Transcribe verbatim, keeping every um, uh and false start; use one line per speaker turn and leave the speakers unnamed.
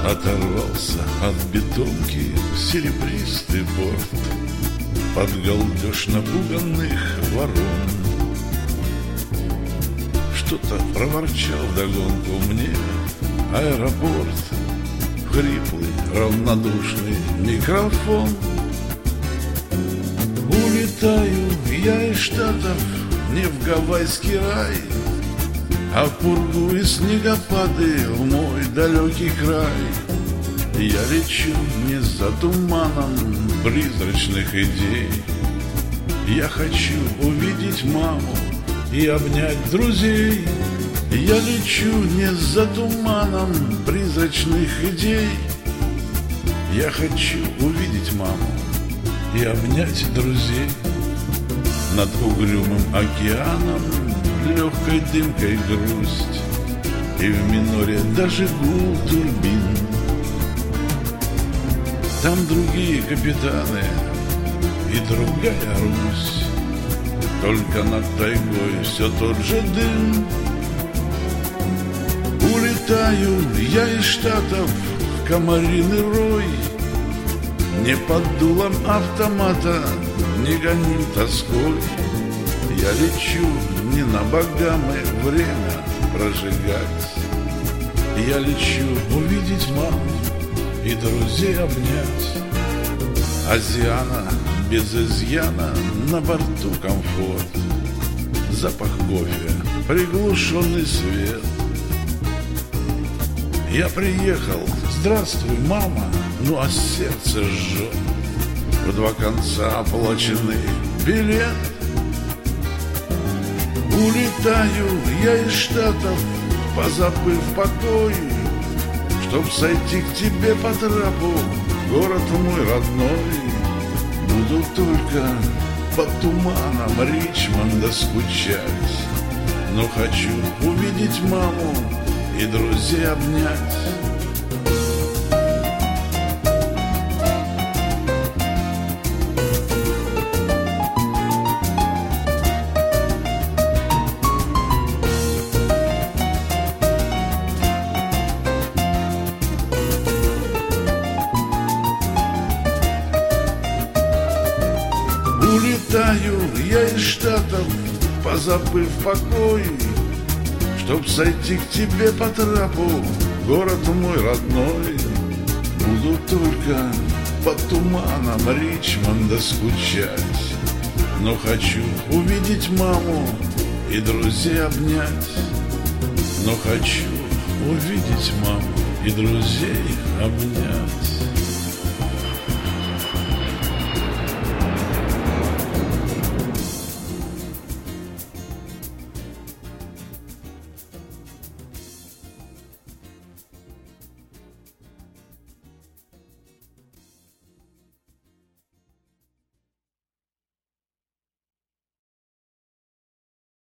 Оторвался от бетонки серебристый борт под галдеж напуганных ворон. Что-то проворчал вдогонку мне аэропорт, хриплый, равнодушный микрофон. Улетаю я из Штатов не в гавайский рай, а в пургу и снегопады в мой далекий край. Я лечу не за туманом призрачных идей. Я хочу увидеть маму и обнять друзей. Я лечу не за туманом призрачных идей. Я хочу увидеть маму и обнять друзей. Над угрюмым океаном легкой дымкой грусть, и в миноре даже гул турбин. Там другие капитаны и другая Русь, только над тайгой все тот же дым. Улетаю я из Штатов в комариный рой, не под дулом автомата, не гоним тоской. Я лечу не на Багамы время прожигать. Я лечу увидеть маму и друзей обнять. Азиана без изъяна, на борту комфорт, запах кофе, приглушенный свет. Я приехал, здравствуй, мама, ну а сердце жжет. В два конца оплаченный билет. Улетаю я из Штатов, позабыв покой, чтоб сойти к тебе по трапу, город мой родной. Буду только под туманом Ричмонда скучать, но хочу увидеть маму и друзей обнять. Улетаю я из Штатов, позабыв покой, чтоб сойти к тебе по трапу, город мой родной. Буду только под туманом Ричмонда скучать, но хочу увидеть маму и друзей обнять. Но хочу увидеть маму и друзей обнять.